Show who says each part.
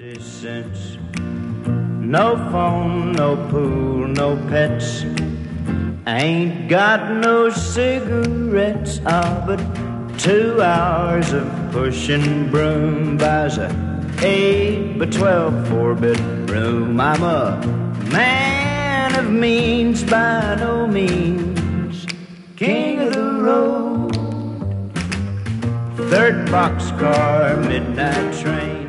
Speaker 1: cents. No phone, no pool, no pets. I ain't got no cigarettes. But 2 hours of pushing broom buys a 8 by 12 4-bedroom. I'm a man of means, by no means king of the road. Third boxcar, midnight train.